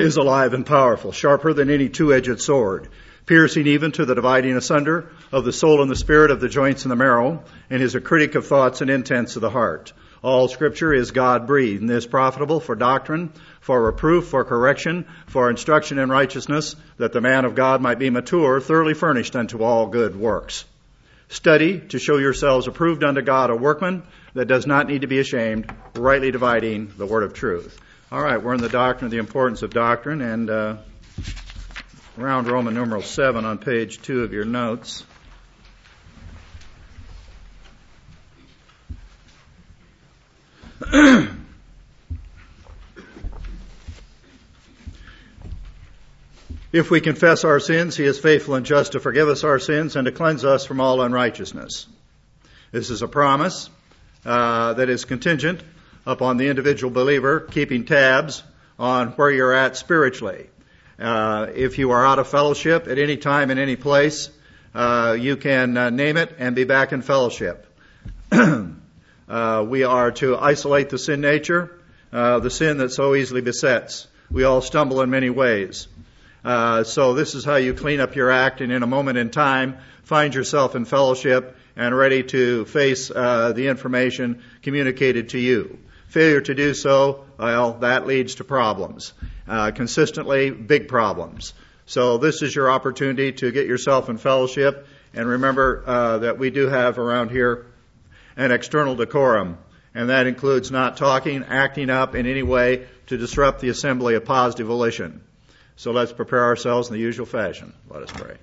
is alive and powerful, sharper than any two-edged sword, piercing even to the dividing asunder of the soul and the spirit, of the joints and the marrow, and is a critic of thoughts and intents of the heart. All Scripture is God-breathed, and is profitable for doctrine, for reproof, for correction, for instruction in righteousness, that the man of God might be mature, thoroughly furnished unto all good works. Study to show yourselves approved unto God, a workman that does not need to be ashamed, rightly dividing the word of truth. All right, we're in the doctrine of the importance of doctrine, and around Roman numeral 7 on page 2 of your notes. If we confess our sins, He is faithful and just to forgive us our sins and to cleanse us from all unrighteousness. This is a promise that is contingent upon the individual believer keeping tabs on where you're at spiritually. If you are out of fellowship at any time in any place, you can name it and be back in fellowship. We are to isolate the sin nature, the sin that so easily besets. We all stumble in many ways. So this is how you clean up your act, and in a moment in time, find yourself in fellowship and ready to face the information communicated to you. Failure to do so, well, that leads to problems. Consistently, big problems. So this is your opportunity to get yourself in fellowship, and remember that we do have around here an external decorum, and that includes not talking, acting up in any way to disrupt the assembly of positive volition. So let's prepare ourselves in the usual fashion. Let us pray.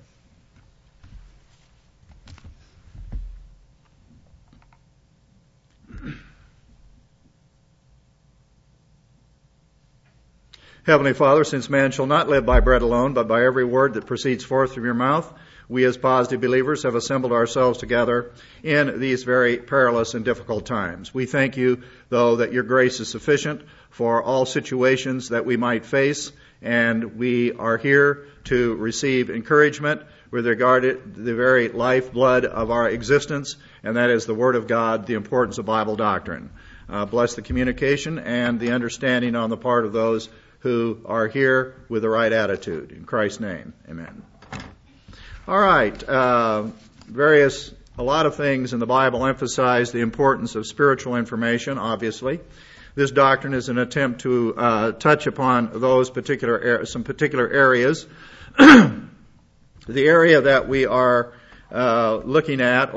Heavenly Father, since man shall not live by bread alone, but by every word that proceeds forth from your mouth, we as positive believers have assembled ourselves together in these very perilous and difficult times. We thank you, though, that your grace is sufficient for all situations that we might face, and we are here to receive encouragement with regard to the very lifeblood of our existence, and that is the Word of God, the importance of Bible doctrine. Bless the communication and the understanding on the part of those who are here with the right attitude. In Christ's name, amen. All right, a lot of things in the Bible emphasize the importance of spiritual information, obviously. This doctrine is an attempt to touch upon those some particular areas. The area that we are looking at,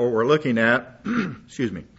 excuse me,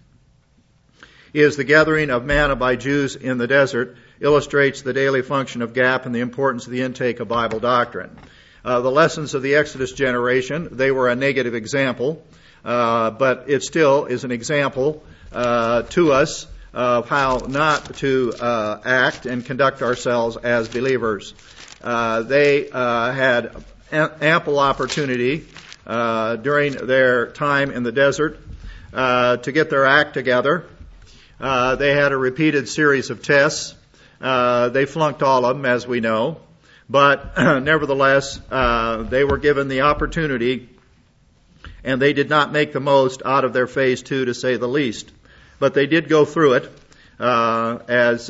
is the gathering of manna by Jews in the desert, illustrates the daily function of GAP and the importance of the intake of Bible doctrine. The lessons of the Exodus generation, they were a negative example, but it still is an example to us of how not to act and conduct ourselves as believers. They had ample opportunity during their time in the desert to get their act together. They had a repeated series of tests. They flunked all of them, as we know. But nevertheless, they were given the opportunity, and they did not make the most out of their phase 2, to say the least. But they did go through it as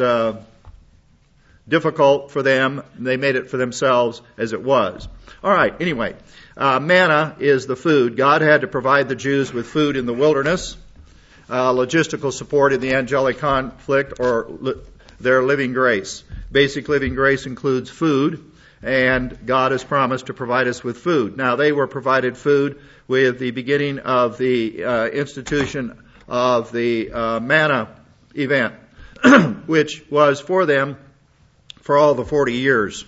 difficult for them. They made it for themselves as it was. All right, anyway, manna is the food. God had to provide the Jews with food in the wilderness, logistical support in the angelic conflict, or their living grace. Basic living grace includes food, and God has promised to provide us with food. Now, they were provided food with the beginning of the institution of the manna event, which was for them for all the 40 years.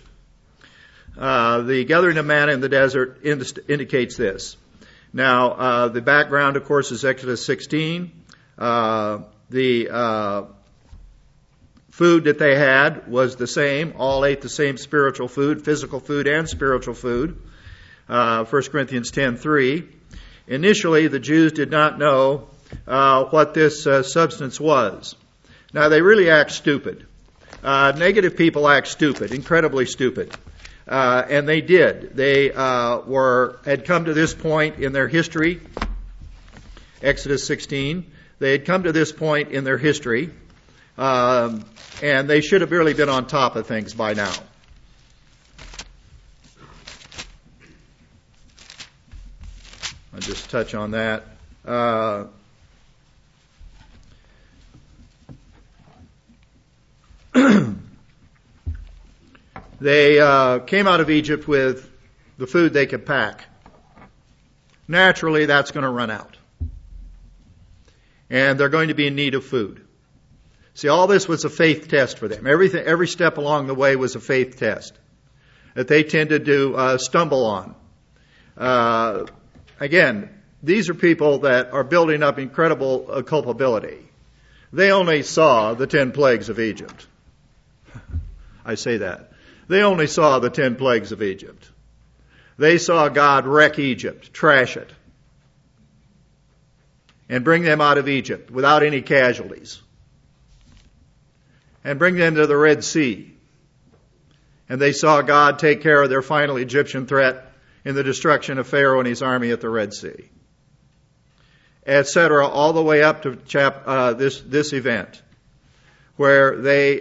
The gathering of manna in the desert indicates this. Now, the background, of course, is Exodus 16. The food that they had was the same. All ate the same spiritual food, physical food and spiritual food. 1 Corinthians 10:3. Initially, the Jews did not know what this substance was. Now, they really act stupid. Negative people act stupid, incredibly stupid. And they did. They had come to this point in their history, Exodus 16. They had come to this point in their history, and they should have really been on top of things by now. I'll just touch on that. They came out of Egypt with the food they could pack. Naturally, that's going to run out. And they're going to be in need of food. See, all this was a faith test for them. Every step along the way was a faith test that they tended to stumble on. Again, these are people that are building up incredible culpability. They only saw the 10 plagues of Egypt. I say that. They only saw the 10 plagues of Egypt. They saw God wreck Egypt, trash it, and bring them out of Egypt without any casualties, and bring them to the Red Sea. And they saw God take care of their final Egyptian threat in the destruction of Pharaoh and his army at the Red Sea, etc., all the way up to this event, where they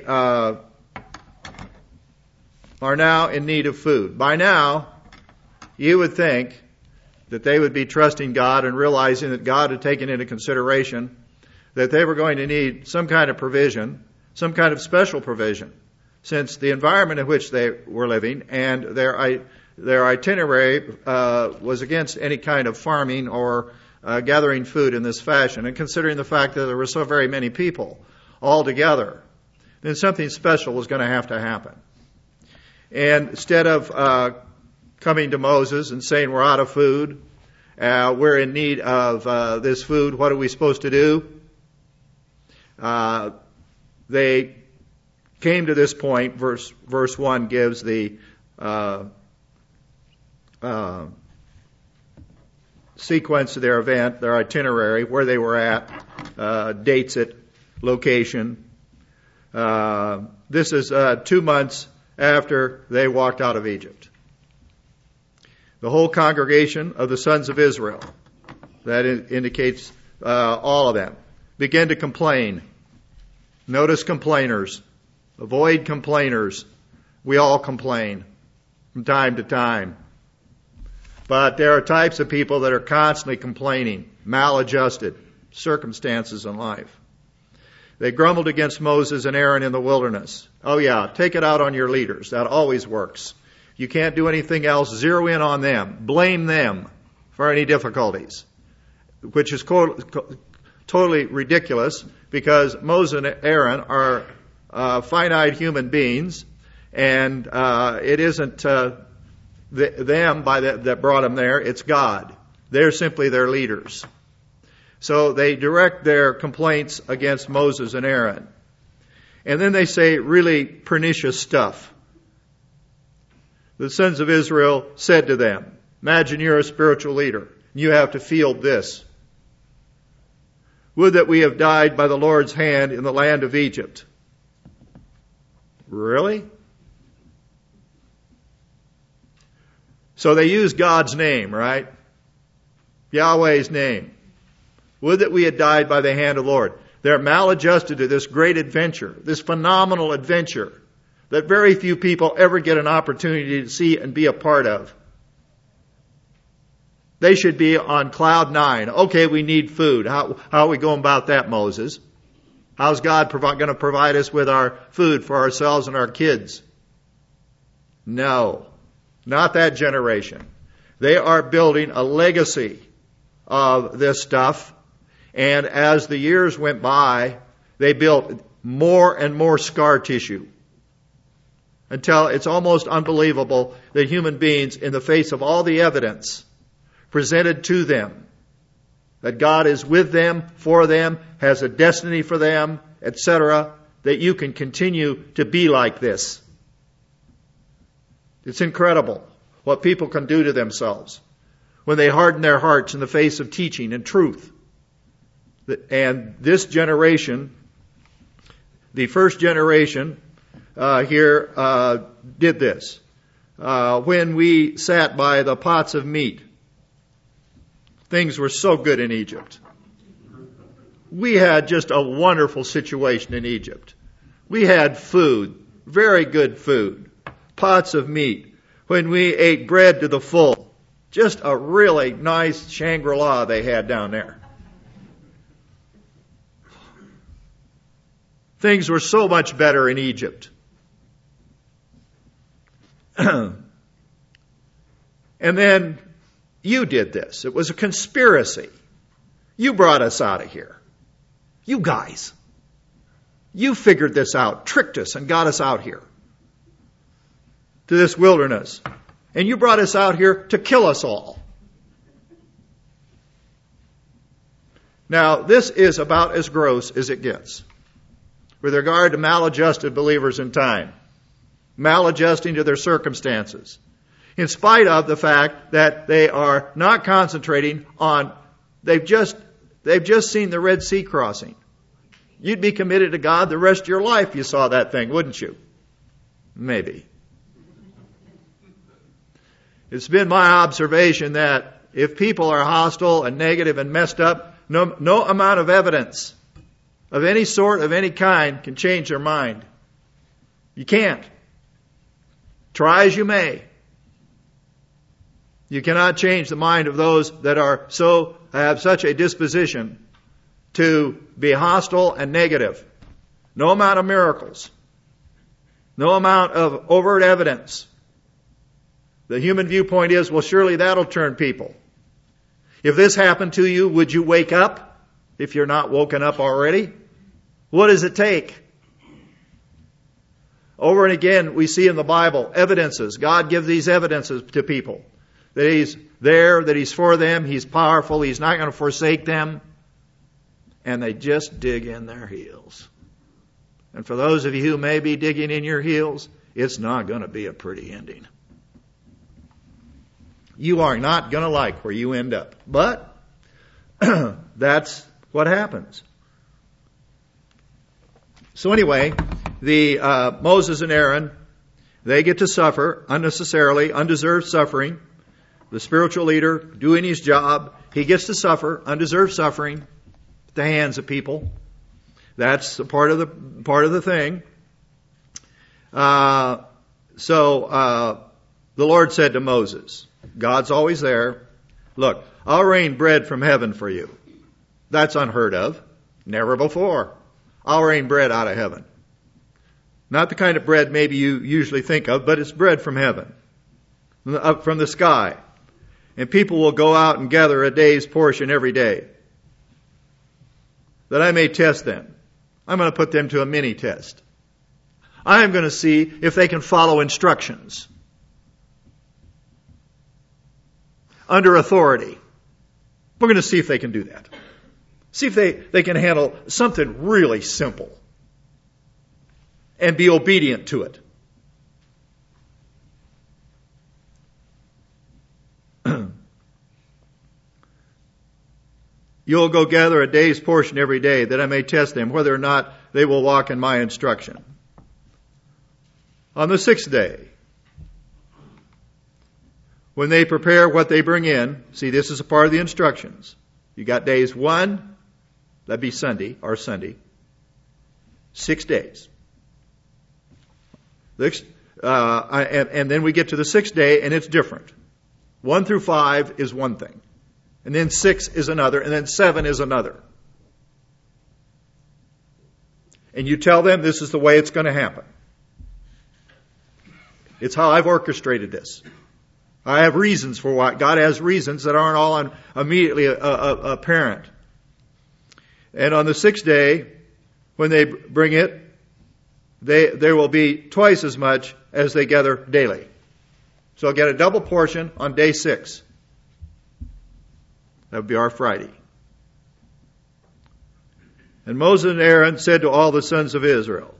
are now in need of food. By now, you would think that they would be trusting God and realizing that God had taken into consideration that they were going to need some kind of provision, some kind of special provision, since the environment in which they were living and their itinerary was against any kind of farming or gathering food in this fashion. And considering the fact that there were so very many people all together, then something special was going to happen. And instead of coming to Moses and saying, we're out of food, we're in need of this food, what are we supposed to do? They came to this point. Verse 1 gives the sequence of their event, their itinerary, where they were at, dates it, location. This is 2 months after they walked out of Egypt. The whole congregation of the sons of Israel, that indicates all of them, began to complain. Notice complainers. Avoid complainers. We all complain from time to time. But there are types of people that are constantly complaining, maladjusted circumstances in life. They grumbled against Moses and Aaron in the wilderness. Oh yeah, take it out on your leaders. That always works. You can't do anything else. Zero in on them. Blame them for any difficulties, which is totally ridiculous because Moses and Aaron are finite human beings, and it isn't them that brought them there. It's God. They're simply their leaders. So they direct their complaints against Moses and Aaron. And then they say really pernicious stuff. The sons of Israel said to them, imagine you're a spiritual leader. You have to field this. Would that we have died by the Lord's hand in the land of Egypt. Really? So they use God's name, right? Yahweh's name. Would that we had died by the hand of the Lord. They're maladjusted to this great adventure, this phenomenal adventure that very few people ever get an opportunity to see and be a part of. They should be on cloud 9. Okay, we need food. How are we going about that, Moses? How's God going to provide us with our food for ourselves and our kids? No, not that generation. They are building a legacy of this stuff. And as the years went by, they built more and more scar tissue until it's almost unbelievable that human beings, in the face of all the evidence presented to them, that God is with them, for them, has a destiny for them, etc., that you can continue to be like this. It's incredible what people can do to themselves when they harden their hearts in the face of teaching and truth. And this generation, the first generation here did this. When we sat by the pots of meat, things were so good in Egypt. We had just a wonderful situation in Egypt. We had food, very good food, pots of meat. When we ate bread to the full, Just a really nice Shangri-La they had down there. Things were so much better in Egypt. And then you did this. It was a conspiracy. You brought us out of here. You guys. You figured this out, tricked us, and got us out here to this wilderness. And you brought us out here to kill us all. Now, this is about as gross as it gets with regard to maladjusted believers in time, maladjusting to their circumstances, in spite of the fact that they are not concentrating on, they've just seen the Red Sea crossing. You'd be committed to God the rest of your life if you saw that thing, wouldn't you? Maybe. It's been my observation that if people are hostile and negative and messed up, no amount of evidence of any sort, of any kind, can change their mind. You can't. Try as you may. You cannot change the mind of those that have such a disposition to be hostile and negative. No amount of miracles. No amount of overt evidence. The human viewpoint is, well, surely that'll turn people. If this happened to you, would you wake up if you're not woken up already? What does it take? Over and again, we see in the Bible evidences. God gives these evidences to people. That He's there, that He's for them, He's powerful, He's not going to forsake them. And they just dig in their heels. And for those of you who may be digging in your heels, it's not going to be a pretty ending. You are not going to like where you end up. But that's what happens. So anyway, Moses and Aaron, they get to suffer unnecessarily, undeserved suffering. The spiritual leader doing his job, he gets to suffer undeserved suffering at the hands of people. That's a part of the thing. So the Lord said to Moses, God's always there. Look, I'll rain bread from heaven for you. That's unheard of. Never before. I'll rain bread out of heaven. Not the kind of bread maybe you usually think of, but it's bread from heaven. Up from the sky. And people will go out and gather a day's portion every day. That I may test them. I'm going to put them to a mini test. I am going to see if they can follow instructions. Under authority. We're going to see if they can do that. See if they can handle something really simple. And be obedient to it. You'll go gather a day's portion every day, that I may test them whether or not they will walk in my instruction. On the 6th day, when they prepare what they bring in, see, this is a part of the instructions. You got days 1, that'd be Sunday, or Sunday. 6 days. And then we get to the 6th day, and it's different. 1 through 5 is one thing. And then 6 is another, and then 7 is another. And you tell them this is the way it's going to happen. It's how I've orchestrated this. I have reasons for why. God has reasons that aren't all immediately apparent. And on the 6th day, when they bring it, there will be twice as much as they gather daily. So they'll get a double portion on day 6. That would be our Friday. And Moses and Aaron said to all the sons of Israel,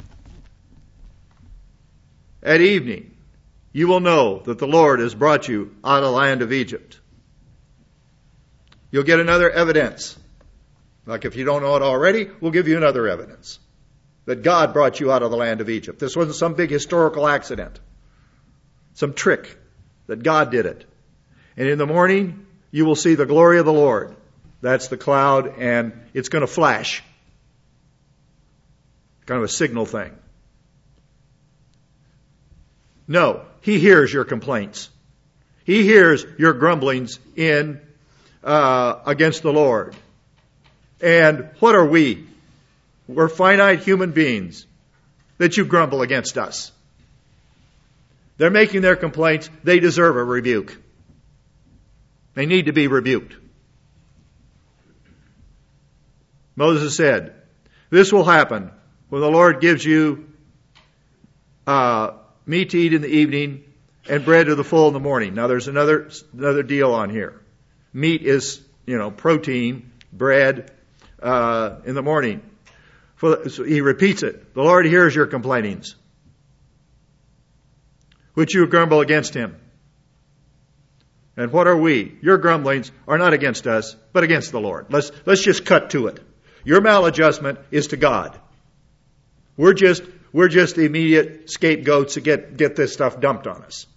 at evening you will know that the Lord has brought you out of the land of Egypt. You'll get another evidence. Like if you don't know it already, we'll give you another evidence. That God brought you out of the land of Egypt. This wasn't some big historical accident. Some trick. That God did it. And in the morning, you will see the glory of the Lord. That's the cloud, and it's going to flash. Kind of a signal thing. No, He hears your complaints. He hears your grumblings against the Lord. And what are we? We're finite human beings that you grumble against us. They're making their complaints. They deserve a rebuke. They need to be rebuked. Moses said, this will happen when the Lord gives you meat to eat in the evening and bread to the full in the morning. Now there's another deal on here. Meat is, protein, bread in the morning. So he repeats it. The Lord hears your complainings, which you grumble against him. And what are we? Your grumblings are not against us, but against the Lord. Let's just cut to it. Your maladjustment is to God. We're just the immediate scapegoats to get this stuff dumped on us.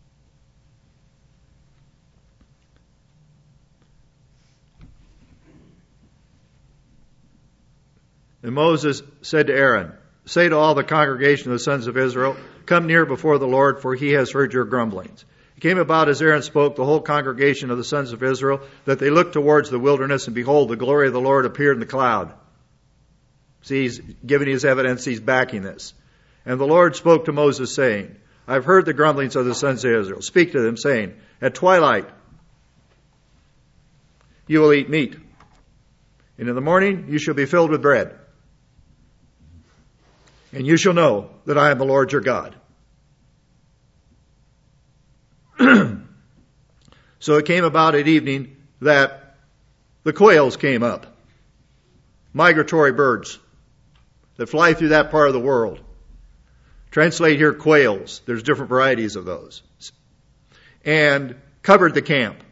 And Moses said to Aaron, say to all the congregation of the sons of Israel, come near before the Lord, for he has heard your grumblings. It came about as Aaron spoke, the whole congregation of the sons of Israel, that they looked towards the wilderness, and behold, the glory of the Lord appeared in the cloud. See, he's giving his evidence, he's backing this. And the Lord spoke to Moses, saying, I've heard the grumblings of the sons of Israel. Speak to them, saying, at twilight you will eat meat, and in the morning you shall be filled with bread. And you shall know that I am the Lord your God. So it came about at evening that the quails came up. Migratory birds that fly through that part of the world. Translate here quails. There's different varieties of those. And covered the camp.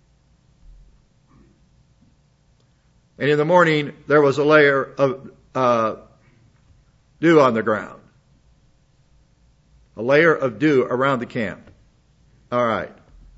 And in the morning there was a layer of dew on the ground. A layer of dew around the camp. All right.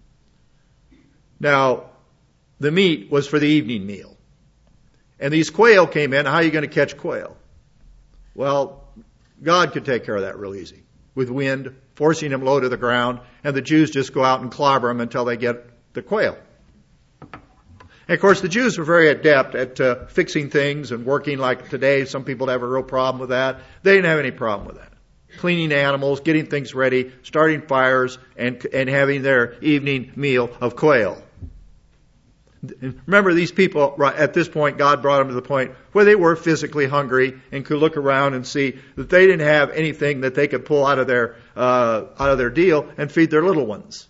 Now, the meat was for the evening meal. And these quail came in. How are you going to catch quail? Well, God could take care of that real easy. With wind, forcing them low to the ground, and the Jews just go out and clobber them until they get the quail. And of course, the Jews were very adept at fixing things and working like today. Some people have a real problem with that. They didn't have any problem with that. Cleaning animals, getting things ready, starting fires, and having their evening meal of quail. Remember, these people, at this point, God brought them to the point where they were physically hungry and could look around and see that they didn't have anything that they could pull out of their deal and feed their little ones.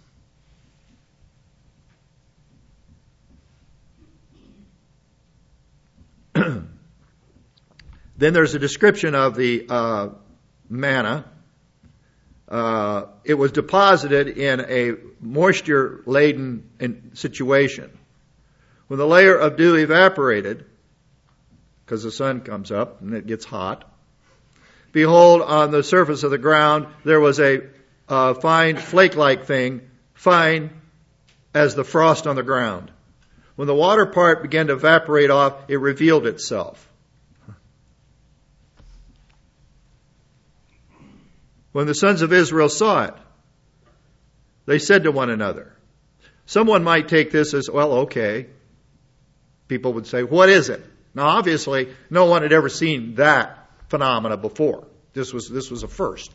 Then there's a description of the manna. It was deposited in a moisture-laden situation. When the layer of dew evaporated, because the sun comes up and it gets hot, behold, on the surface of the ground there was a fine flake-like thing, fine as the frost on the ground. When the water part began to evaporate off, it revealed itself. When the sons of Israel saw it, they said to one another. Someone might take this as, well, okay. People would say, what is it? Now, obviously, no one had ever seen that phenomena before. This was a first.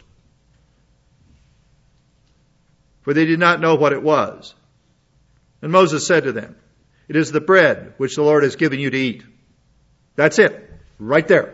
For they did not know what it was. And Moses said to them, it is the bread which the Lord has given you to eat. That's it. Right there.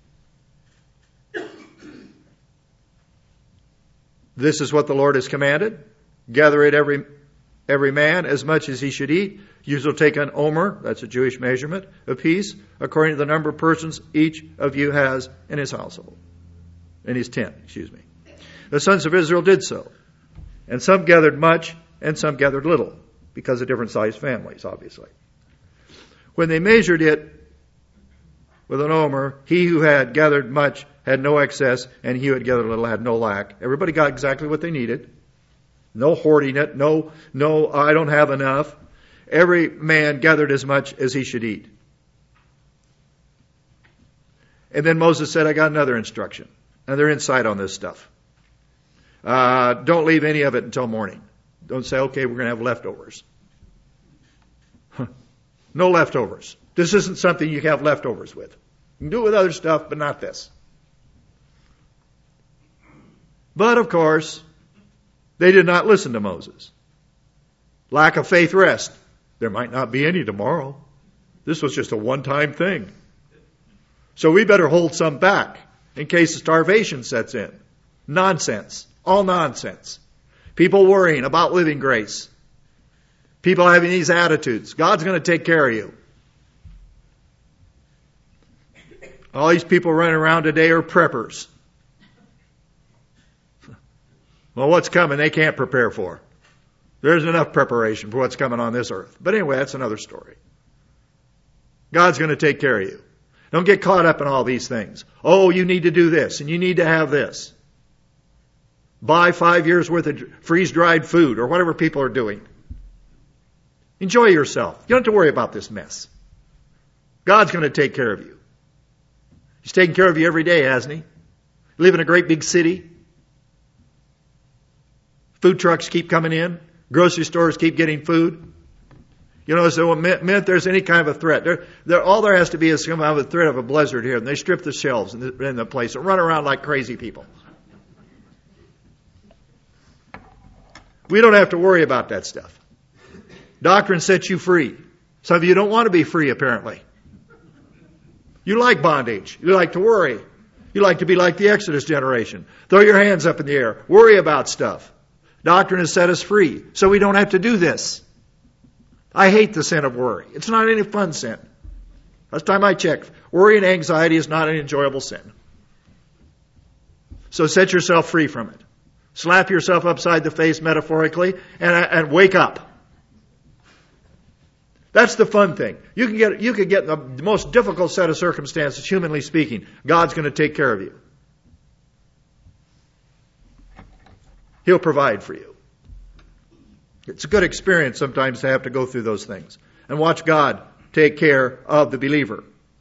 This is what the Lord has commanded. Gather it every man as much as he should eat. You shall take an omer, that's a Jewish measurement, apiece, according to the number of persons each of you has in his household. In his tent, The sons of Israel did so. And some gathered much, and some gathered little, because of different sized families, obviously. When they measured it with an omer, he who had gathered much had no excess, and he who had gathered little had no lack. Everybody got exactly what they needed. No hoarding it. No, I don't have enough. Every man gathered as much as he should eat. And then Moses said, I got another instruction. Another insight on this stuff. Don't leave any of it until morning. Don't say, okay, we're going to have leftovers. No leftovers. This isn't something you have leftovers with. You can do it with other stuff, but not this. But, of course, they did not listen to Moses. Lack of faith rest. There might not be any tomorrow. This was just a one-time thing. So we better hold some back in case starvation sets in. Nonsense. All nonsense. People worrying about living grace. People having these attitudes. God's going to take care of you. All these people running around today are preppers. Well, what's coming they can't prepare for. There's enough preparation for what's coming on this earth. But anyway, that's another story. God's going to take care of you. Don't get caught up in all these things. Oh, you need to do this and you need to have this. Buy 5 years worth of freeze-dried food or whatever people are doing. Enjoy yourself. You don't have to worry about this mess. God's going to take care of you. He's taking care of you every day, hasn't He? You live in a great big city. Food trucks keep coming in. Grocery stores keep getting food. You know, so the minute there's any kind of a threat, all there has to be is some kind of a threat of a blizzard here, and they strip the shelves in the place and run around like crazy people. We don't have to worry about that stuff. Doctrine sets you free. Some of you don't want to be free, apparently. You like bondage. You like to worry. You like to be like the Exodus generation. Throw your hands up in the air. Worry about stuff. Doctrine has set us free, so we don't have to do this. I hate the sin of worry. It's not any fun sin. Last time I checked, worry and anxiety is not an enjoyable sin. So set yourself free from it. Slap yourself upside the face metaphorically and wake up. That's the fun thing. You can get in the most difficult set of circumstances, humanly speaking. God's going to take care of you. He'll provide for you. It's a good experience sometimes to have to go through those things and watch God take care of the believer.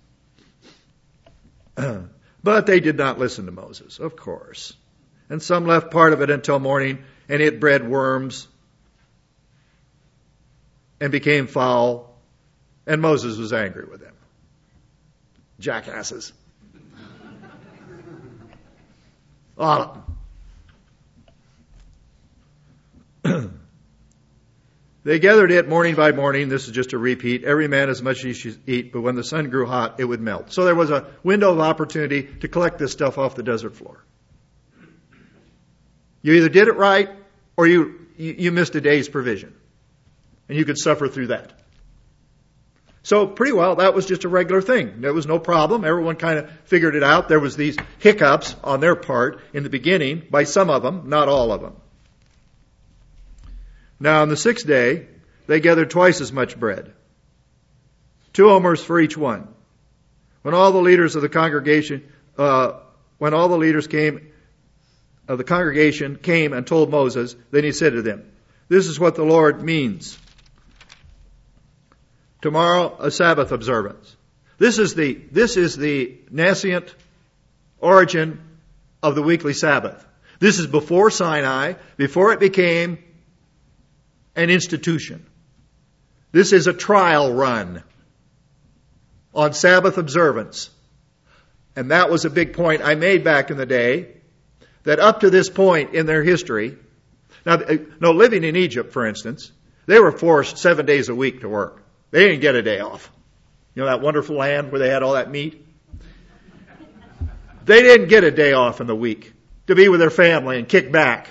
But they did not listen to Moses, of course. And some left part of it until morning, and it bred worms and became foul, and Moses was angry with them. Jackasses. All of them. They gathered it morning by morning. This is just a repeat. Every man as much as he should eat, but when the sun grew hot, it would melt. So there was a window of opportunity to collect this stuff off the desert floor. You either did it right or you missed a day's provision. And you could suffer through that. So pretty well, that was just a regular thing. There was no problem. Everyone kind of figured it out. There was these hiccups on their part in the beginning by some of them, not all of them. Now on the 6th day, they gathered twice as much bread, 2 omers for each one. When all the leaders of the congregation, came and told Moses, then he said to them, "This is what the Lord means. Tomorrow, a Sabbath observance." This is the nascent origin of the weekly Sabbath. This is before Sinai, before it became an institution. This is a trial run on Sabbath observance. And that was a big point I made back in the day, that up to this point in their history, now, living in Egypt, for instance, they were forced 7 days a week to work. They didn't get a day off. You know that wonderful land where they had all that meat? They didn't get a day off in the week to be with their family and kick back.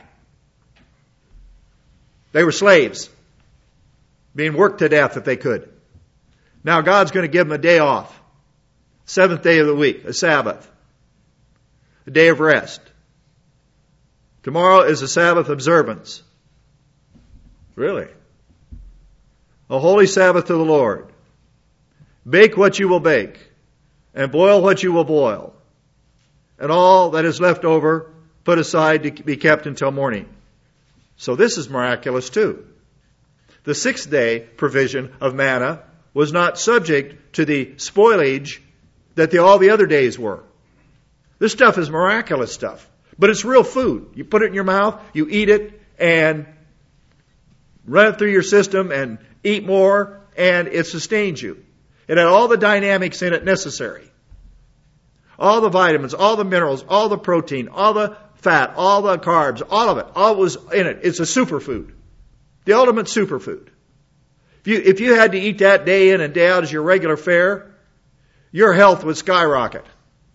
They were slaves, being worked to death if they could. Now God's going to give them a day off. 7th day of the week, a Sabbath. A day of rest. Tomorrow is a Sabbath observance. Really? A holy Sabbath to the Lord. Bake what you will bake, and boil what you will boil. And all that is left over, put aside to be kept until morning. So this is miraculous too. The 6th day provision of manna was not subject to the spoilage that all the other days were. This stuff is miraculous stuff. But it's real food. You put it in your mouth, you eat it, and run it through your system and eat more, and it sustains you. It had all the dynamics in it necessary. All the vitamins, all the minerals, all the protein, all the fat, all the carbs, all of it. All was in it. It's a superfood. The ultimate superfood. If you had to eat that day in and day out as your regular fare, your health would skyrocket.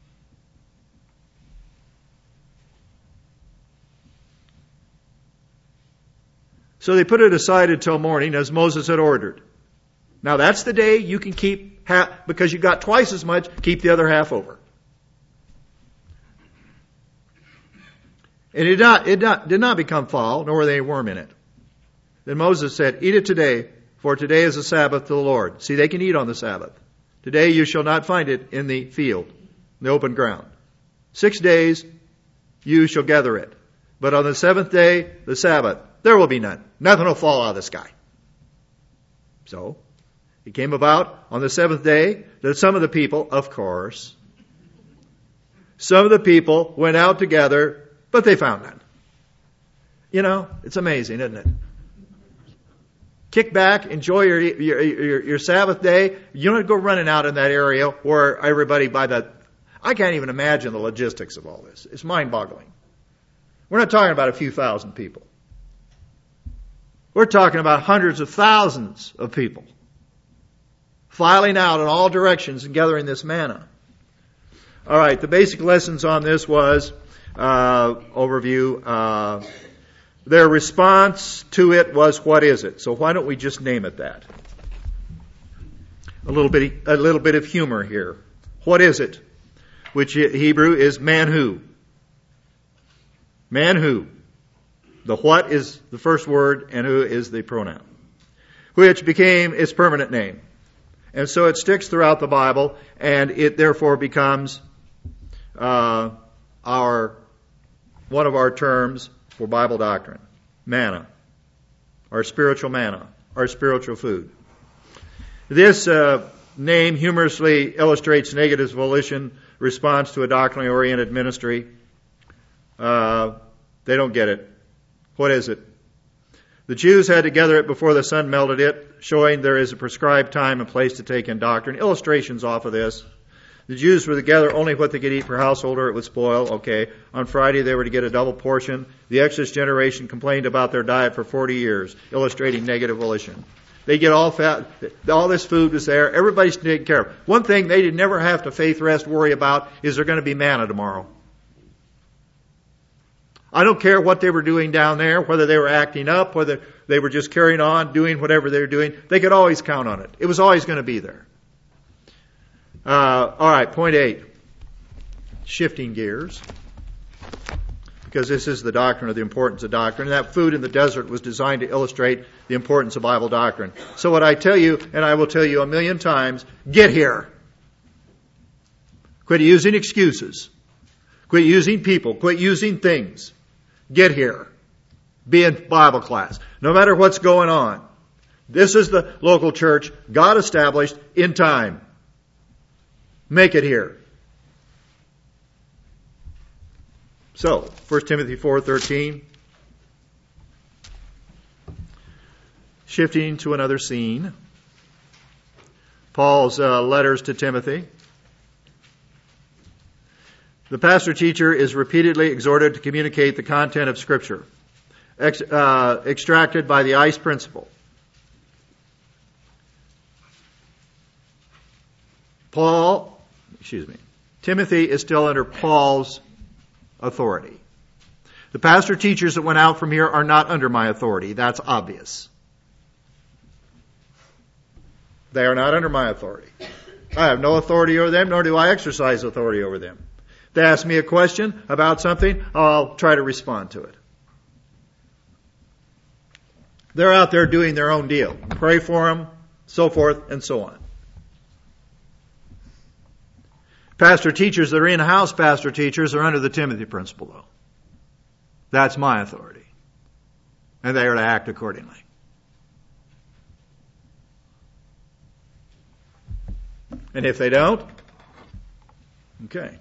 So they put it aside until morning, as Moses had ordered. Now that's the day you can keep half, because you got twice as much, keep the other half over. And it did not become foul, nor were there a worm in it. Then Moses said, eat it today, for today is a Sabbath to the Lord. See, they can eat on the Sabbath. Today you shall not find it in the field, in the open ground. 6 days you shall gather it. But on the seventh day, the Sabbath, there will be none. Nothing will fall out of the sky. So, it came about on the seventh day that some of the people, of course, some of the people went out together, but they found none. You know, it's amazing, isn't it? Kick back, enjoy your Sabbath day. You don't go running out in that area where everybody I can't even imagine the logistics of all this. It's mind-boggling. We're not talking about a few thousand people. We're talking about hundreds of thousands of people filing out in all directions and gathering this manna. All right, the basic lessons on this was overview. Their response to it was, what is it? So why don't we just name it that? A little bit of humor here. What is it? Which Hebrew is manhu. Manhu. The what is the first word, and who is the pronoun, which became its permanent name. And so it sticks throughout the Bible, and it therefore becomes one of our terms for Bible doctrine. Manna. Our spiritual manna. Our spiritual food. This name humorously illustrates negative volition response to a doctrinally oriented ministry. They don't get it. What is it? The Jews had to gather it before the sun melted it, showing there is a prescribed time and place to take in doctrine. Illustrations off of this. The Jews were to gather only what they could eat per household or it would spoil. Okay. On Friday they were to get a double portion. The Exodus generation complained about their diet for 40 years, illustrating negative volition. They get all fat. All this food was there. Everybody's taken care of. One thing they did never have to faith rest worry about is there going to be manna tomorrow. I don't care what they were doing down there, whether they were acting up, whether they were just carrying on, doing whatever they were doing. They could always count on it. It was always going to be there. All right, point 8. Shifting gears. Because this is the doctrine of the importance of doctrine. And that food in the desert was designed to illustrate the importance of Bible doctrine. So what I tell you, and I will tell you 1,000,000 times, get here. Quit using excuses. Quit using people. Quit using things. Get here. Be in Bible class. No matter what's going on. This is the local church God established in time. Make it here. So, 1 Timothy 4:13. Shifting to another scene. Paul's letters to Timothy. The pastor-teacher is repeatedly exhorted to communicate the content of Scripture, extracted by the ICE principle. Timothy is still under Paul's authority. The pastor-teachers that went out from here are not under my authority. That's obvious. They are not under my authority. I have no authority over them, nor do I exercise authority over them. They ask me a question about something, I'll try to respond to it. They're out there doing their own deal. Pray for them, so forth and so on. Pastor teachers that are in-house pastor teachers are under the Timothy principle, though. That's my authority. And they are to act accordingly. And if they don't, okay.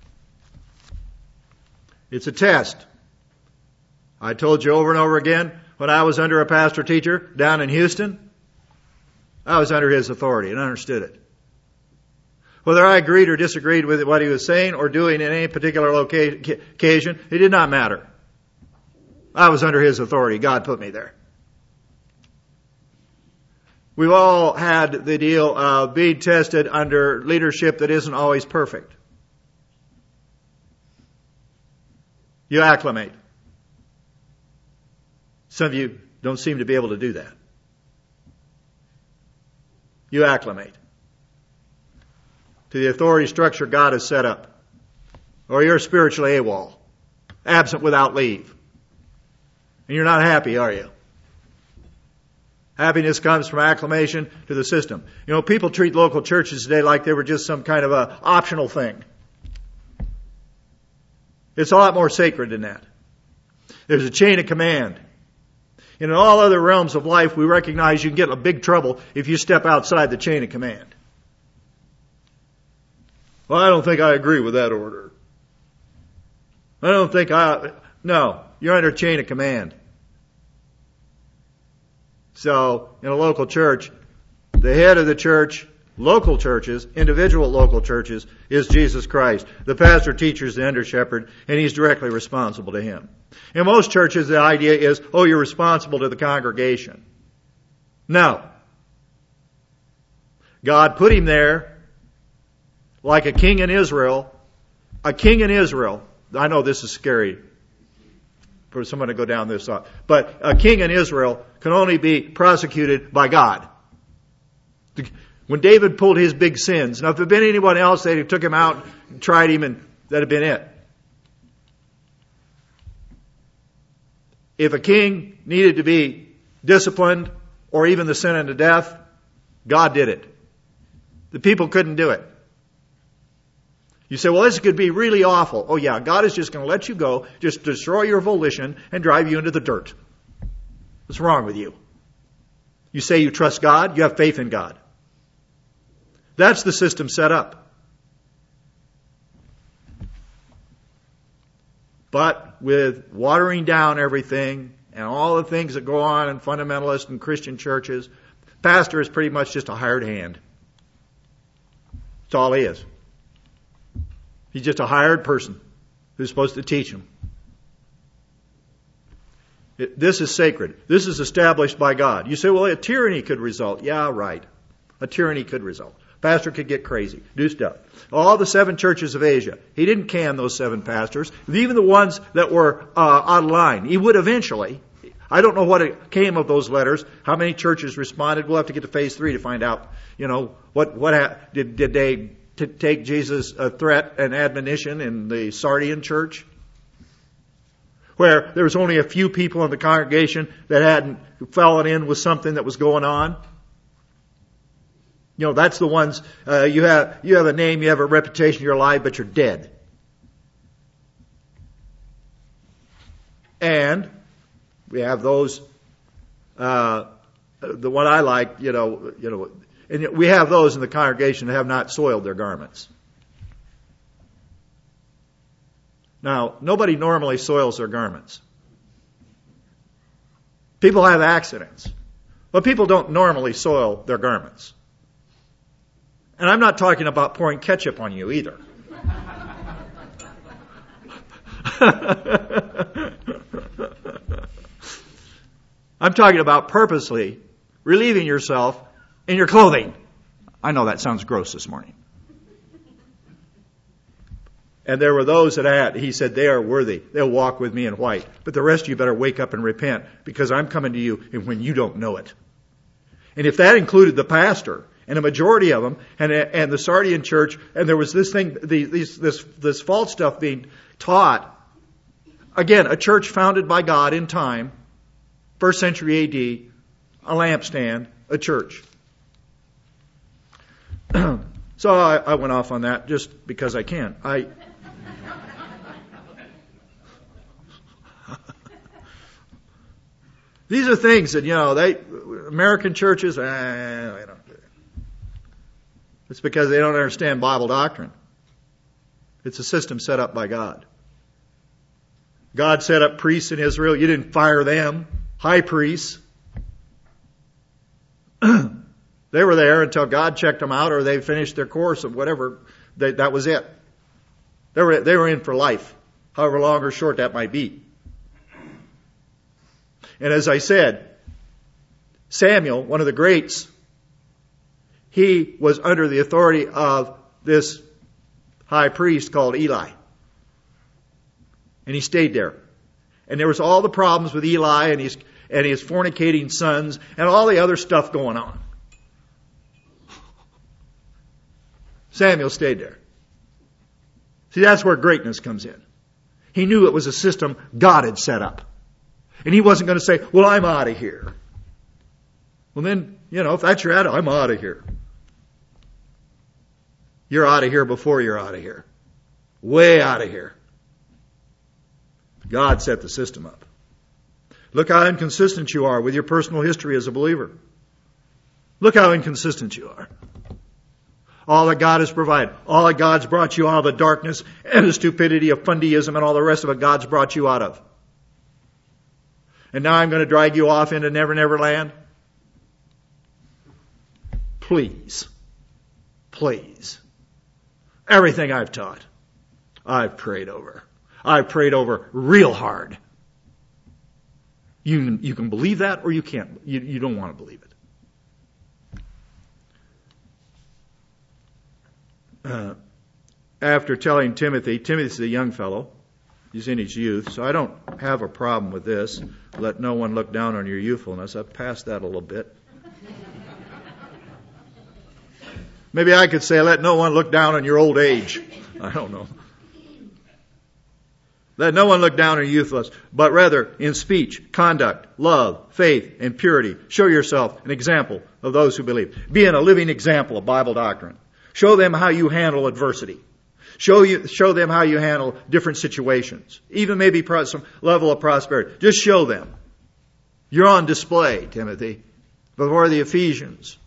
It's a test. I told you over and over again, when I was under a pastor teacher down in Houston, I was under his authority and understood it. Whether I agreed or disagreed with what he was saying or doing in any particular occasion, it did not matter. I was under his authority. God put me there. We've all had the deal of being tested under leadership that isn't always perfect. You acclimate. Some of you don't seem to be able to do that. You acclimate to the authority structure God has set up. Or you're spiritually AWOL, absent without leave. And you're not happy, are you? Happiness comes from acclimation to the system. You know, people treat local churches today like they were just some kind of a optional thing. It's a lot more sacred than that. There's a chain of command. And in all other realms of life, we recognize you can get in a big trouble if you step outside the chain of command. Well, I don't think I agree with that order. No, you're under chain of command. So, in a local church, the head of the church, local churches, individual local churches, is Jesus Christ. The pastor teacher is the under shepherd, and he's directly responsible to him. In most churches, the idea is, you're responsible to the congregation. No. God put him there like a king in Israel. A king in Israel. I know this is scary for someone to go down this thought. But a king in Israel can only be prosecuted by God. When David pulled his big sins, now if it had been anyone else, they'd have took him out and tried him and that'd have been it. If a king needed to be disciplined or even the sin unto death, God did it. The people couldn't do it. You say, well, this could be really awful. Oh yeah, God is just going to let you go, just destroy your volition and drive you into the dirt. What's wrong with you? You say you trust God, you have faith in God. That's the system set up. But with watering down everything and all the things that go on in fundamentalist and Christian churches, pastor is pretty much just a hired hand. That's all he is. He's just a hired person who's supposed to teach them. This is sacred. This is established by God. You say, well, a tyranny could result. Yeah, right. A tyranny could result. Pastor could get crazy, do stuff. All the 7 churches of Asia, he didn't can those 7 pastors. Even the ones that were out of line. He would eventually. I don't know what came of those letters. How many churches responded? We'll have to get to phase 3 to find out. You know, what did they take Jesus' threat and admonition in the Sardian church? Where there was only a few people in the congregation that hadn't fallen in with something that was going on. You know, that's the ones, you have a name, you have a reputation, you're alive, but you're dead. And we have those, the one I like, and we have those in the congregation that have not soiled their garments. Now, nobody normally soils their garments. People have accidents, but people don't normally soil their garments. And I'm not talking about pouring ketchup on you either. I'm talking about purposely relieving yourself in your clothing. I know that sounds gross this morning. And there were those that he said, they are worthy. They'll walk with me in white. But the rest of you better wake up and repent, because I'm coming to you when you don't know it. And if that included the pastor, and a majority of them, and the Sardian church, and there was this thing, this false stuff being taught. Again, a church founded by God in time, 1st century AD, a lampstand, a church. So I went off on that just because I can. These are things that, American churches, it's because they don't understand Bible doctrine. It's a system set up by God. God set up priests in Israel. You didn't fire them. high priests. They were there until God checked them out or they finished their course of whatever. That was it. They were in for life, however long or short that might be. And as I said, Samuel, one of the greats, he was under the authority of this high priest called Eli. And he stayed there. And there was all the problems with Eli and his fornicating sons and all the other stuff going on. Samuel stayed there. See, that's where greatness comes in. He knew it was a system God had set up. And he wasn't going to say, well, I'm out of here. Well, then, if that's your attitude, I'm out of here. You're out of here before you're out of here. Way out of here. God set the system up. Look how inconsistent you are with your personal history as a believer. Look how inconsistent you are. All that God has provided. All that God's brought you out of the darkness and the stupidity of fundyism and all the rest of it God's brought you out of. And now I'm going to drag you off into Never Never Land? Please. Please. Everything I've taught, I've prayed over. I've prayed over real hard. You can believe that or you can't. You don't want to believe it. After telling Timothy's a young fellow. He's in his youth, so I don't have a problem with this. Let no one look down on your youthfulness. I've passed that a little bit. Maybe I could say, let no one look down on your old age. I don't know. Let no one look down on your youthfulness, but rather in speech, conduct, love, faith, and purity. Show yourself an example of those who believe. Be a living example of Bible doctrine. Show them how you handle adversity. Show them how you handle different situations. Even maybe some level of prosperity. Just show them. You're on display, Timothy, before the Ephesians.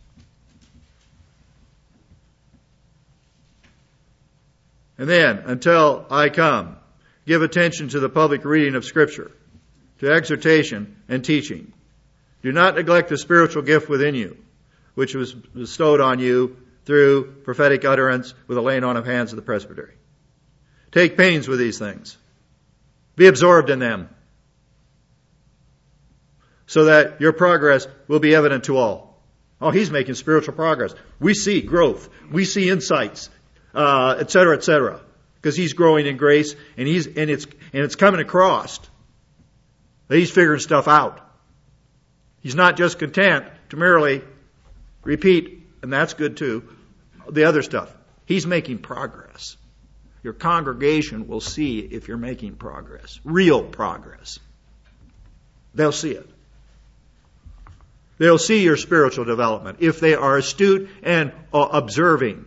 And then, until I come, give attention to the public reading of Scripture, to exhortation and teaching. Do not neglect the spiritual gift within you, which was bestowed on you through prophetic utterance with the laying on of hands of the presbytery. Take pains with these things. Be absorbed in them, so that your progress will be evident to all. Oh, he's making spiritual progress. We see growth. We see insights, etc., because he's growing in grace, and it's coming across that he's figuring stuff out. He's not just content to merely repeat, and that's good too, the other stuff. He's making progress. Your congregation will see if you're making progress, real progress. They'll see it. They'll see your spiritual development if they are astute and observing.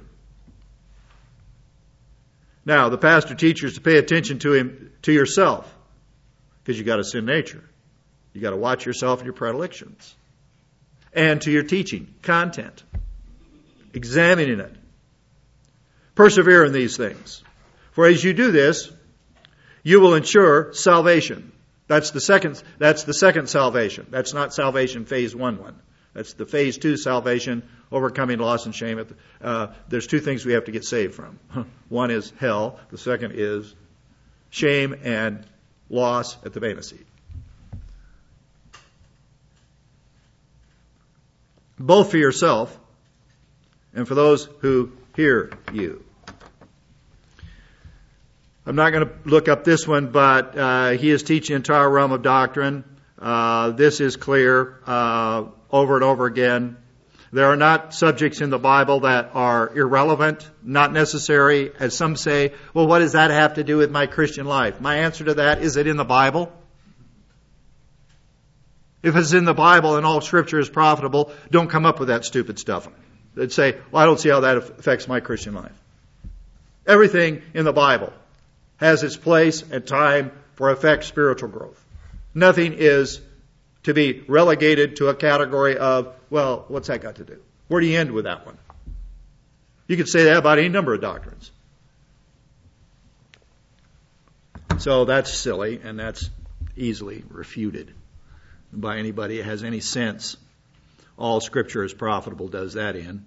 Now, the pastor teaches to pay attention to yourself, because you got a sin nature. You got to watch yourself and your predilections, and to your teaching content, examining it. Persevere in these things, for as you do this, you will ensure salvation. That's the second salvation. That's not salvation phase 1. That's the phase 2 salvation, overcoming loss and shame. There's two things we have to get saved from. One is hell. The second is shame and loss at the Bema seat. Both for yourself and for those who hear you. I'm not going to look up this one, but he is teaching the entire realm of doctrine. This is clear over and over again. There are not subjects in the Bible that are irrelevant, not necessary. As some say, well, what does that have to do with my Christian life? My answer to that, is it in the Bible? If it's in the Bible and all Scripture is profitable, don't come up with that stupid stuff. They'd say, well, I don't see how that affects my Christian life. Everything in the Bible has its place and time for affect spiritual growth. Nothing is to be relegated to a category of, well, what's that got to do? Where do you end with that one? You could say that about any number of doctrines. So that's silly, and that's easily refuted. by anybody that has any sense. All Scripture is profitable does that in.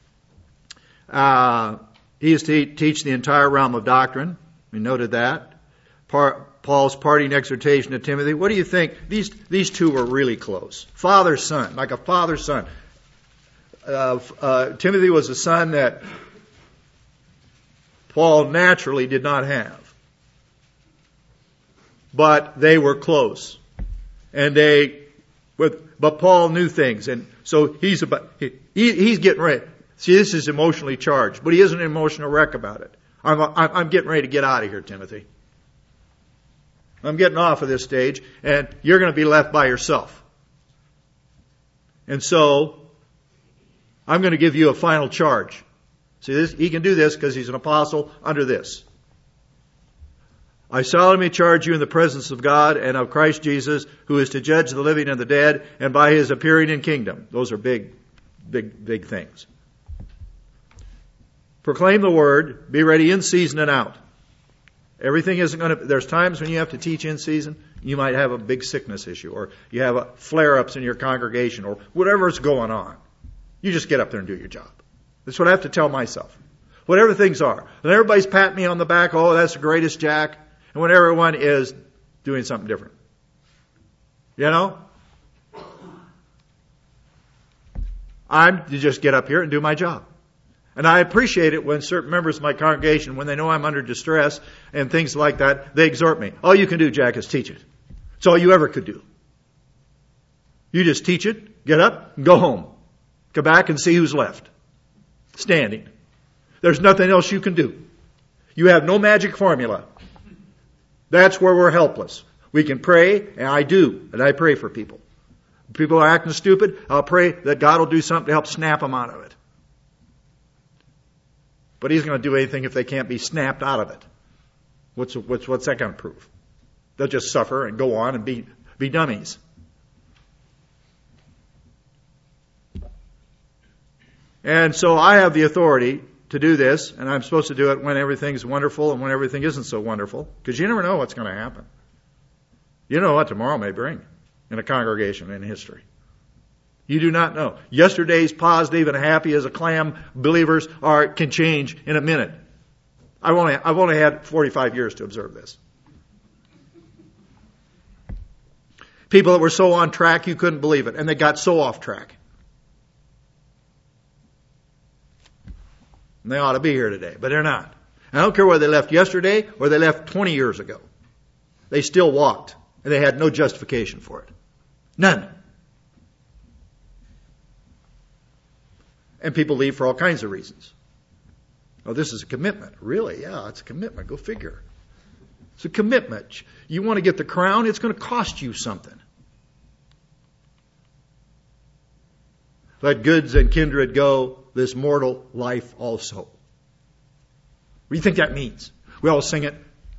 He is to teach the entire realm of doctrine. We noted that. Paul's parting exhortation to Timothy. What do you think? These two were really close. Father, son, like a father, son. Timothy was a son that Paul naturally did not have. But they were close. But Paul knew things. And so he's getting ready. See, this is emotionally charged, but he isn't an emotional wreck about it. I'm getting ready to get out of here, Timothy. I'm getting off of this stage, and you're going to be left by yourself. And so, I'm going to give you a final charge. See, he can do this because he's an apostle under this. I solemnly charge you in the presence of God and of Christ Jesus, who is to judge the living and the dead, and by his appearing in kingdom. Those are big things. Proclaim the word, be ready in season and out. Everything isn't going to, there's times when you have to teach in season. You might have a big sickness issue, or you have flare-ups in your congregation, or whatever's going on. You just get up there and do your job. That's what I have to tell myself. Whatever things are. And everybody's patting me on the back, oh, that's the greatest, Jack. And when everyone is doing something different. You know? I'm to just get up here and do my job. And I appreciate it when certain members of my congregation, when they know I'm under distress and things like that, they exhort me. All you can do, Jack, is teach it. It's all you ever could do. You just teach it, get up, and go home. Come back and see who's left. Standing. There's nothing else you can do. You have no magic formula. That's where we're helpless. We can pray, and I do, and I pray for people. If people are acting stupid, I'll pray that God will do something to help snap them out of it. But He's going to do anything if they can't be snapped out of it. What's that going to prove? They'll just suffer and go on and be dummies. And so I have the authority to do this, and I'm supposed to do it when everything's wonderful and when everything isn't so wonderful, because you never know what's going to happen. You know what tomorrow may bring in a congregation in history. You do not know. Yesterday's positive and happy as a clam believers can change in a minute. I've only had 45 years to observe this. People that were so on track you couldn't believe it, and they got so off track. And they ought to be here today, but they're not. I don't care whether they left yesterday or they left 20 years ago. They still walked, and they had no justification for it. None. And people leave for all kinds of reasons. Oh, this is a commitment. Really? Yeah, it's a commitment. Go figure. It's a commitment. You want to get the crown, it's going to cost you something. Let goods and kindred go, this mortal life also. What do you think that means? We all sing it.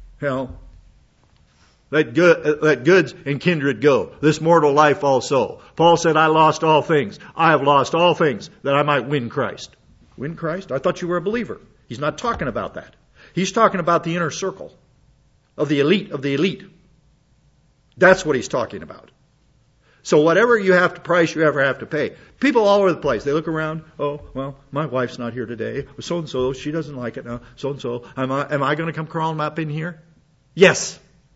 Let goods and kindred go, this mortal life also. Paul said, I lost all things. I have lost all things that I might win Christ. Win Christ? I thought you were a believer. He's not talking about that. He's talking about the inner circle of the elite of the elite. That's what he's talking about. So whatever price you ever have to pay. People all over the place, they look around, oh, well, my wife's not here today. So-and-so, she doesn't like it now. So-and-so, am I going to come crawling up in here? Yes.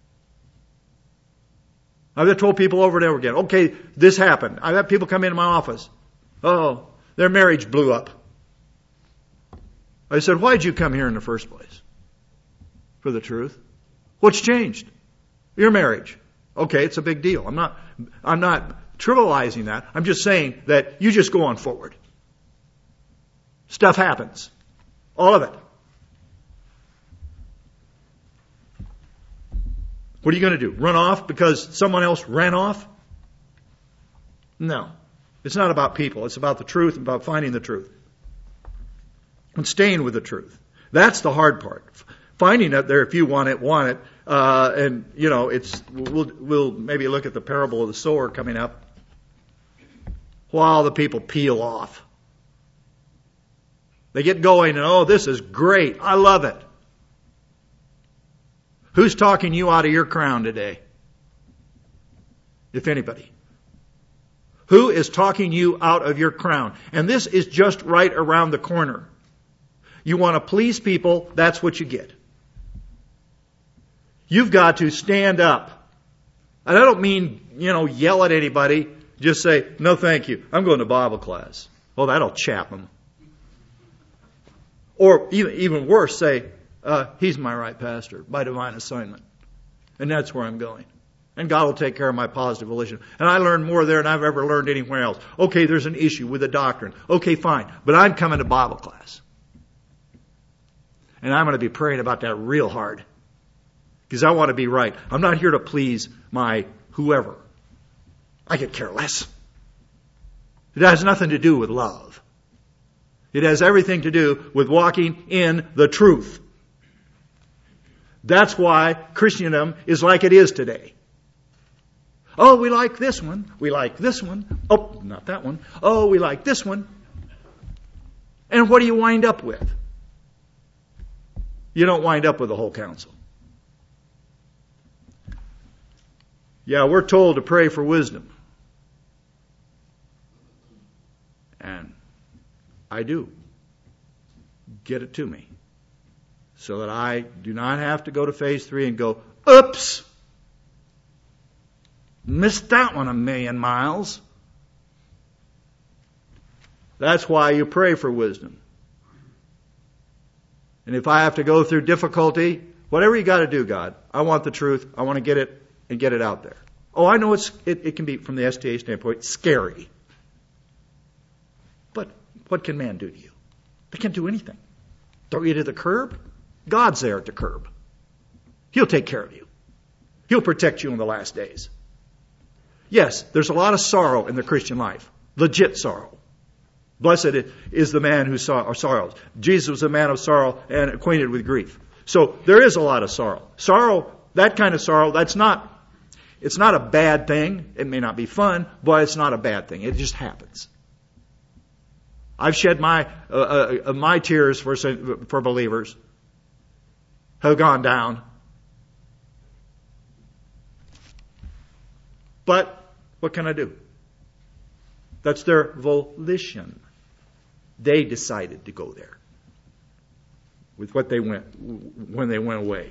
I've told people over and over again, okay, this happened. I've had people come into my office. Oh, their marriage blew up. I said, why'd you come here in the first place? For the truth. What's changed? Your marriage. Okay, it's a big deal. I'm not trivializing that. I'm just saying that you just go on forward. Stuff happens. All of it. What are you going to do? Run off because someone else ran off? No. It's not about people. It's about the truth and about finding the truth. And staying with the truth. That's the hard part. Finding it there if you want it. And, we'll maybe look at the parable of the sower coming up. While the people peel off. They get going and, oh, this is great. I love it. Who's talking you out of your crown today? If anybody. Who is talking you out of your crown? And this is just right around the corner. You want to please people, that's what you get. You've got to stand up. And I don't mean, yell at anybody. Just say, no thank you, I'm going to Bible class. Well, that'll chap them. Or even worse, say, he's my right pastor by divine assignment. And that's where I'm going. And God will take care of my positive volition. And I learned more there than I've ever learned anywhere else. Okay, there's an issue with the doctrine. Okay, fine. But I'm coming to Bible class. And I'm going to be praying about that real hard. Because I want to be right. I'm not here to please my whoever. I could care less. It has nothing to do with love. It has everything to do with walking in the truth. That's why Christendom is like it is today. Oh, we like this one. We like this one. Oh, not that one. Oh, we like this one. And what do you wind up with? You don't wind up with the whole council. Yeah, we're told to pray for wisdom. And I do. Get it to me. So that I do not have to go to phase 3 and go, oops! Missed that one 1,000,000 miles. That's why you pray for wisdom. And if I have to go through difficulty, whatever you got to do, God, I want the truth. I want to get it and get it out there. Oh, I know it can be, from the STA standpoint, scary. But what can man do to you? They can't do anything. Throw you to the curb? God's there at the curb. He'll take care of you. He'll protect you in the last days. Yes, there's a lot of sorrow in the Christian life. Legit sorrow. Blessed is the man who sorrows. Jesus was a man of sorrow and acquainted with grief. So there is a lot of sorrow. Sorrow, that kind of sorrow, it's not a bad thing. It may not be fun, but it's not a bad thing. It just happens. I've shed my tears for believers have gone down. But what can I do? That's their volition. They decided to go there with what they went when they went away.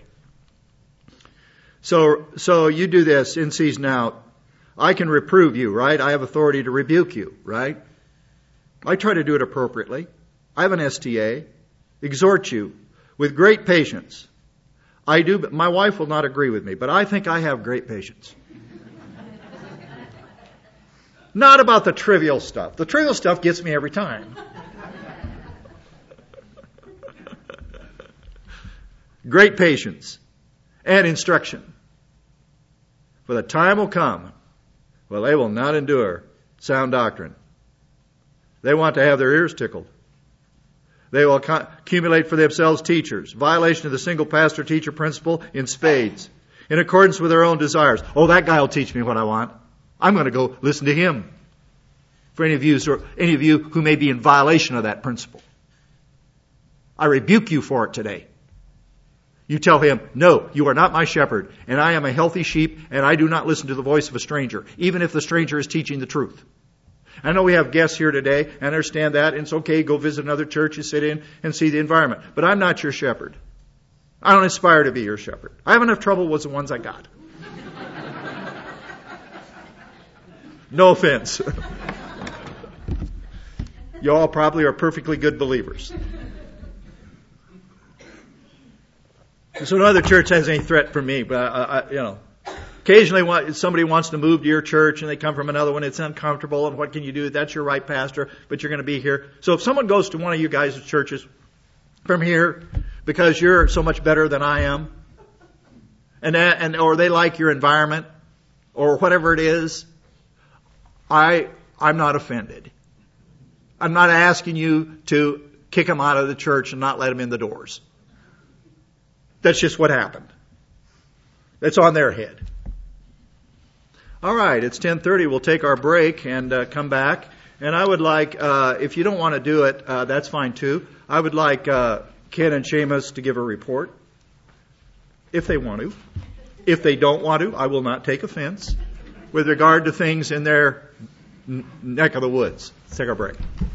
So you do this in season out. I can reprove you, right? I have authority to rebuke you, right? I try to do it appropriately. I have an STA. Exhort you with great patience. I do, but my wife will not agree with me, but I think I have great patience. Not about the trivial stuff. The trivial stuff gets me every time. Great patience and instruction. For the time will come, well, they will not endure sound doctrine. They want to have their ears tickled. They will accumulate for themselves teachers. Violation of the single pastor-teacher principle in spades. In accordance with their own desires. Oh, that guy will teach me what I want. I'm going to go listen to him. For any of you who may be in violation of that principle. I rebuke you for it today. You tell him, no, you are not my shepherd, and I am a healthy sheep, and I do not listen to the voice of a stranger, even if the stranger is teaching the truth. I know we have guests here today. I understand that. And it's okay. Go visit another church and sit in and see the environment. But I'm not your shepherd. I don't aspire to be your shepherd. I have enough trouble with the ones I got. No offense. You all probably are perfectly good believers. So no other church has any threat for me, but occasionally somebody wants to move to your church and they come from another one. It's uncomfortable, and what can you do? That's your right pastor, but you're going to be here. So if someone goes to one of you guys' churches from here because you're so much better than I am, or they like your environment, or whatever it is, I'm not offended. I'm not asking you to kick them out of the church and not let them in the doors. That's just what happened. That's on their head. All right, it's 10:30. We'll take our break and come back. And I would like, if you don't want to do it, that's fine too. I would like Ken and Seamus to give a report, if they want to. If they don't want to, I will not take offense with regard to things in their neck of the woods. Let's take a break.